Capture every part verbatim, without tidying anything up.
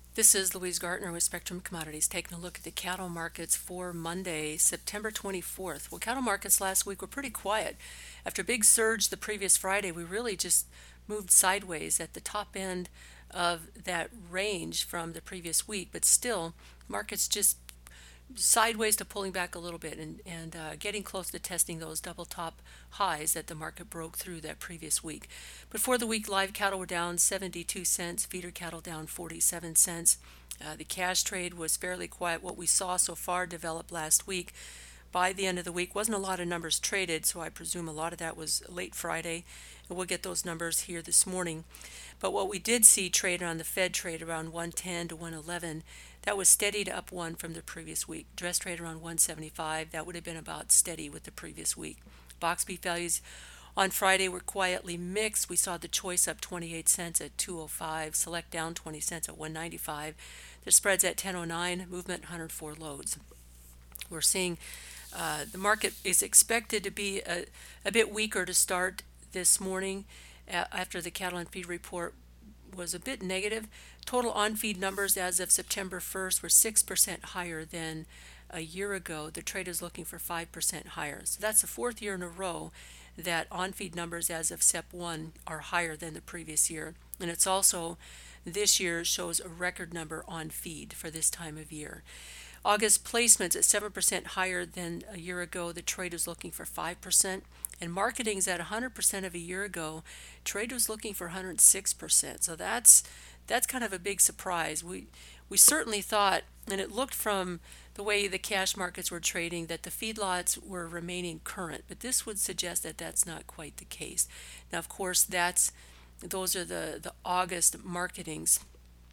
This is Louise Gartner with Spectrum Commodities taking a look at the cattle markets for Monday, September twenty-fourth. Well, cattle markets last week were pretty quiet. After a big surge the previous Friday, we really just moved sideways at the top end of that range from the previous week, but still, markets just sideways to pulling back a little bit and, and uh, getting close to testing those double top highs that the market broke through that previous week. Before the week, live cattle were down seventy-two cents, feeder cattle down forty-seven cents. Uh, the cash trade was fairly quiet. What we saw so far develop last week, by the end of the week, wasn't a lot of numbers traded, so I presume a lot of that was late Friday, and we'll get those numbers here this morning. But what we did see trade on the Fed trade around one ten to one eleven, that was steady to up one from the previous week. Dress trade around one seventy-five, that would have been about steady with the previous week. Box beef values on Friday were quietly mixed. We saw the choice up twenty-eight cents at two oh five, select down twenty cents at one ninety-five. The spreads at ten oh nine, movement one hundred four loads. We're seeing uh, the market is expected to be a, a bit weaker to start this morning uh, after the cattle and feed report was a bit negative. Total on-feed numbers as of September first were six percent higher than a year ago. The trade is looking for five percent higher. So that's the fourth year in a row that on-feed numbers as of Sep one are higher than the previous year. And it's also, this year shows a record number on feed for this time of year. August placements at seven percent higher than a year ago. The trade was looking for five percent. And marketing's at one hundred percent of a year ago. Trade was looking for one hundred six percent. So that's that's kind of a big surprise. We we certainly thought, and it looked from the way the cash markets were trading, that the feedlots were remaining current. But this would suggest that that's not quite the case. Now, of course, that's those are the, the August marketings.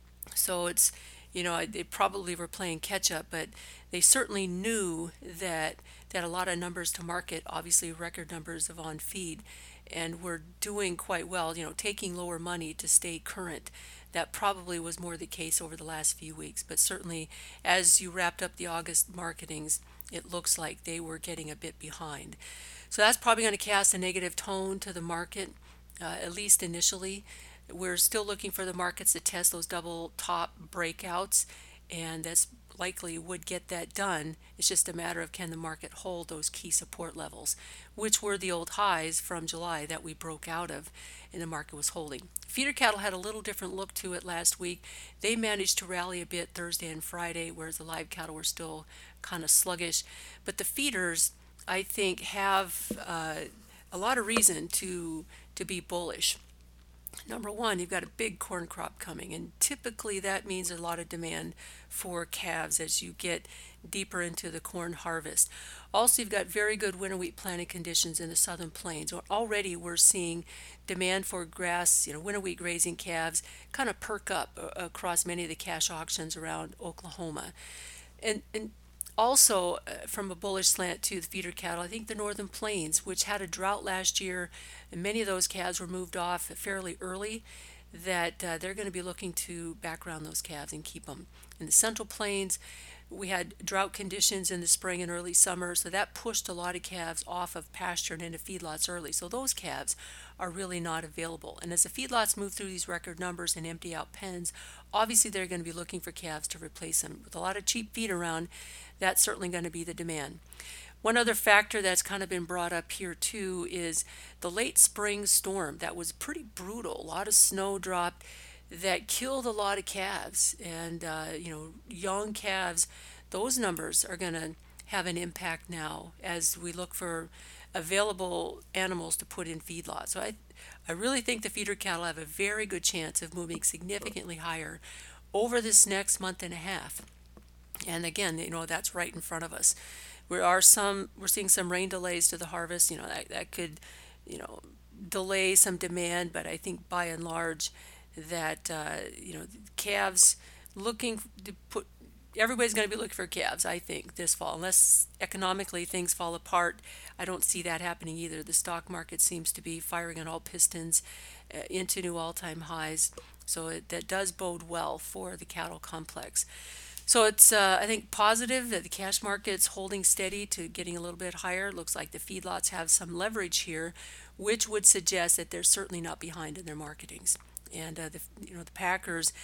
So it's, you know, they probably were playing catch up, but they certainly knew that that a lot of numbers to market, obviously record numbers of on feed, and were doing quite well, you know, taking lower money to stay current. That probably was more the case over the last few weeks, but certainly as you wrapped up the August marketings, it looks like they were getting a bit behind. So that's probably going to cast a negative tone to the market, uh, at least initially. We're still looking for the markets to test those double top breakouts, and that's likely would get that done. It's just a matter of can the market hold those key support levels, which were the old highs from July that we broke out of and the market was holding. Feeder cattle had a little different look to it last week. They managed to rally a bit Thursday and Friday, whereas the live cattle were still kind of sluggish. But the feeders, I think, have uh, a lot of reason to to be bullish. Number one, you've got a big corn crop coming, and typically that means a lot of demand for calves as you get deeper into the corn harvest. Also, you've got very good winter wheat planting conditions in the southern plains. Already, we're seeing demand for grass, you know, winter wheat grazing calves kind of perk up uh, across many of the cash auctions around Oklahoma. And, and also, uh, from a bullish slant to the feeder cattle, I think the northern plains, which had a drought last year, and many of those calves were moved off fairly early, that uh, they're going to be looking to background those calves and keep them. In the central plains, we had drought conditions in the spring and early summer, so that pushed a lot of calves off of pasture and into feedlots early. So those calves are really not available. And as the feedlots move through these record numbers and empty out pens, obviously they're going to be looking for calves to replace them. With a lot of cheap feed around, that's certainly going to be the demand. One other factor that's kind of been brought up here too is the late spring storm that was pretty brutal. A lot of snow dropped that killed a lot of calves, and uh, you know, young calves. Those numbers are going to have an impact now as we look for available animals to put in feedlots. So I, I really think the feeder cattle have a very good chance of moving significantly higher over this next month and a half. And again, you know, that's right in front of us. There are some, we're seeing some rain delays to the harvest. You know, that, that could, you know, delay some demand, but I think by and large that, uh, you know, calves looking to put, everybody's going to be looking for calves, I think, this fall. Unless economically things fall apart, I don't see that happening either. The stock market seems to be firing on all pistons uh, into new all-time highs. So it, that does bode well for the cattle complex. So it's, uh, I think, positive that the cash market's holding steady to getting a little bit higher. Looks like the feedlots have some leverage here, which would suggest that they're certainly not behind in their marketings. And uh, the, you know, the packers,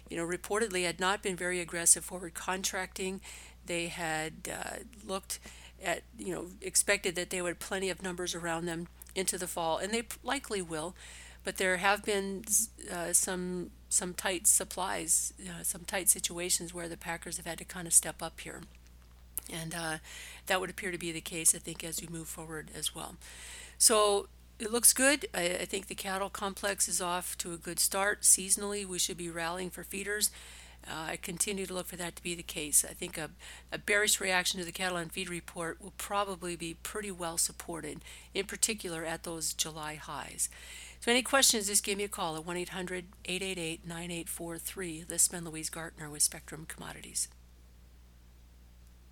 you know, reportedly had not been very aggressive forward contracting. They had uh, looked at, you know, expected that they would have plenty of numbers around them into the fall, and they likely will. But there have been uh, some some tight supplies, uh, some tight situations where the Packers have had to kind of step up here. And uh, that would appear to be the case, I think, as we move forward as well. So it looks good. I, I think the cattle complex is off to a good start. Seasonally, we should be rallying for feeders. Uh, I continue to look for that to be the case. I think a, a bearish reaction to the cattle and feed report will probably be pretty well supported, in particular at those July highs. So any questions, just give me a call at one eight hundred, eight eight eight, nine eight four three. This has been Louise Gartner with Spectrum Commodities.